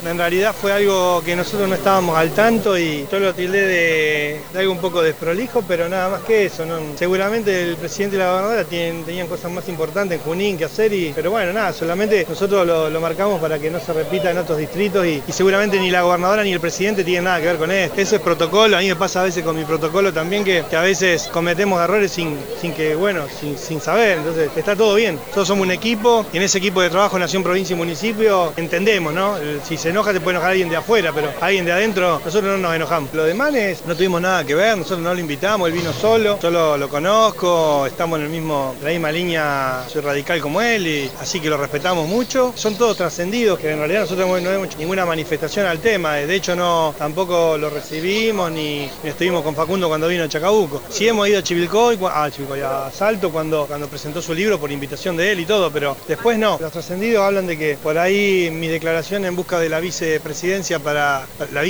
En realidad fue algo que nosotros no estábamos al tanto y yo lo tildé de algo un poco desprolijo, pero nada más que eso, ¿no? Seguramente el presidente y la gobernadora tenían cosas más importantes en Junín que hacer, pero bueno, nada, solamente nosotros lo marcamos para que no se repita en otros distritos y seguramente ni la gobernadora ni el presidente tienen nada que ver con esto. Eso es protocolo, a mí me pasa a veces con mi protocolo también que a veces cometemos errores sin saber, entonces está todo bien. Nosotros somos un equipo y en ese equipo de trabajo Nación, Provincia y Municipio entendemos, ¿no? Si se enoja te puede enojar alguien de afuera, pero alguien de adentro nosotros no nos enojamos. Lo de Manes no tuvimos nada que ver, nosotros no lo invitamos, él vino solo, yo lo conozco, estamos en la misma línea, soy radical como él, y así que lo respetamos mucho. Son todos trascendidos, que en realidad nosotros no hemos hecho ninguna manifestación al tema, de hecho tampoco lo recibimos ni estuvimos con Facundo cuando vino a Chacabuco. Sí hemos ido a Chivilcoy, a Salto cuando presentó su libro por invitación de él y todo, pero después no. Los trascendidos hablan de que por ahí mi declaración en busca de la vicepresidencia para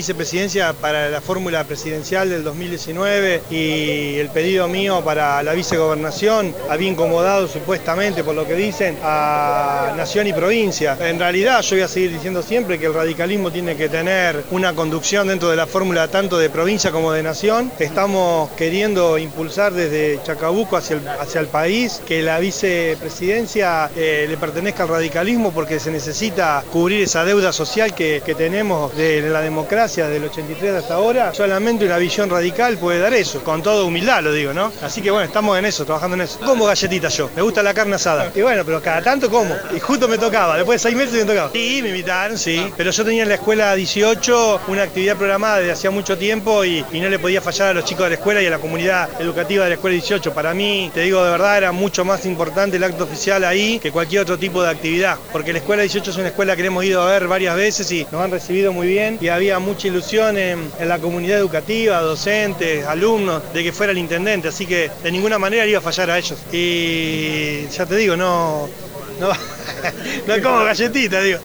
la fórmula presidencial del 2019 y el pedido mío para la vicegobernación había incomodado supuestamente, por lo que dicen, a Nación y Provincia. En realidad yo voy a seguir diciendo siempre que el radicalismo tiene que tener una conducción dentro de la fórmula tanto de provincia como de nación. Estamos queriendo impulsar desde Chacabuco hacia el país que la vicepresidencia le pertenezca al radicalismo porque se necesita cubrir esa deuda social que tenemos de la democracia del 83 hasta ahora. Solamente una visión radical puede dar eso, con toda humildad lo digo, ¿no? Así que bueno, estamos en eso, trabajando en eso. Como galletitas yo, me gusta la carne asada. Y bueno, pero cada tanto como. Y justo me tocaba, después de 6 meses me tocaba. Sí, me invitaron, sí. Pero yo tenía en la escuela 18 una actividad programada desde hacía mucho tiempo y no le podía fallar a los chicos de la escuela y a la comunidad educativa de la escuela 18. Para mí, te digo de verdad, era mucho más importante el acto oficial ahí que cualquier otro tipo de actividad. Porque la escuela 18 es una escuela que hemos ido a ver varias veces y nos han recibido muy bien y había mucha ilusión en la comunidad educativa, docentes, alumnos, de que fuera el intendente, así que de ninguna manera le iba a fallar a ellos. Y ya te digo, no como galletita, digo.